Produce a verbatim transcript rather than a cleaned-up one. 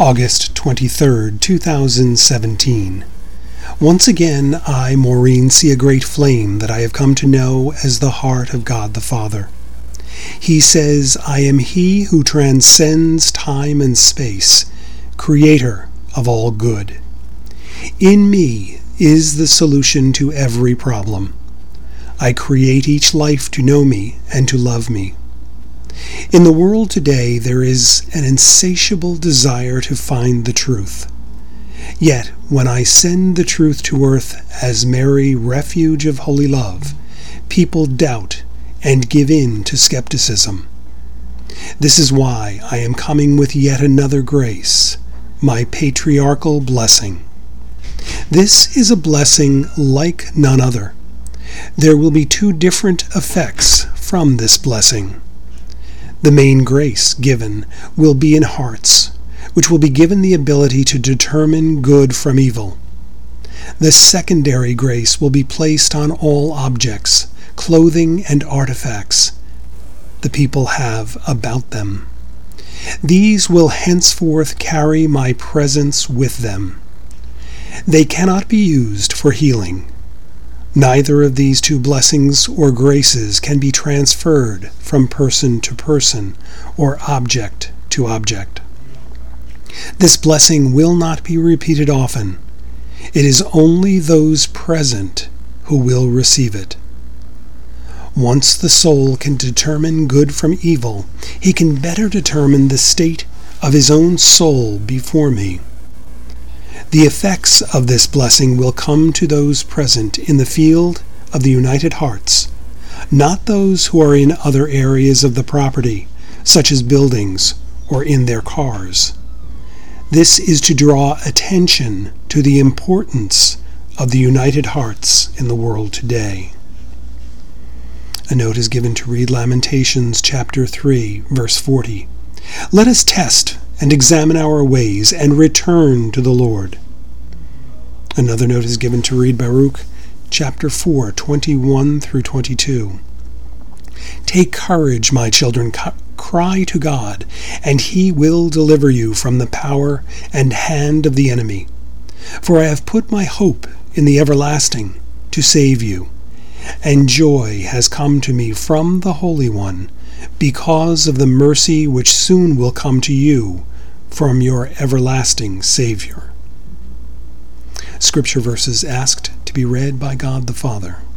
August twenty-third, two thousand seventeen. Once again, I, Maureen, see a great flame that I have come to know as the heart of God the Father. He says, I am He who transcends time and space, creator of all good. In me is the solution to every problem. I create each life to know me and to love me. In the world today, there is an insatiable desire to find the truth. Yet, when I send the truth to earth as Mary, refuge of holy love, people doubt and give in to skepticism. This is why I am coming with yet another grace, my patriarchal blessing. This is a blessing like none other. There will be two different effects from this blessing. The main grace given will be in hearts, which will be given the ability to determine good from evil. The secondary grace will be placed on all objects, clothing, and artifacts the people have about them. These will henceforth carry my presence with them. They cannot be used for healing. Neither of these two blessings or graces can be transferred from person to person or object to object. This blessing will not be repeated often. It is only those present who will receive it. Once the soul can determine good from evil, he can better determine the state of his own soul before me. The effects of this blessing will come to those present in the field of the united hearts, not those who are in other areas of the property, such as buildings or in their cars. This is to draw attention to the importance of the united hearts in the world today. A note is given to read Lamentations chapter three, verse forty. Let us test and examine our ways and return to the Lord. Another note is given to read Baruch chapter four, twenty-one through twenty-two. Take courage, my children, cry to God, and He will deliver you from the power and hand of the enemy. For I have put my hope in the everlasting to save you, and joy has come to me from the Holy One, because of the mercy which soon will come to you from your everlasting Savior. Scripture verses asked to be read by God the Father.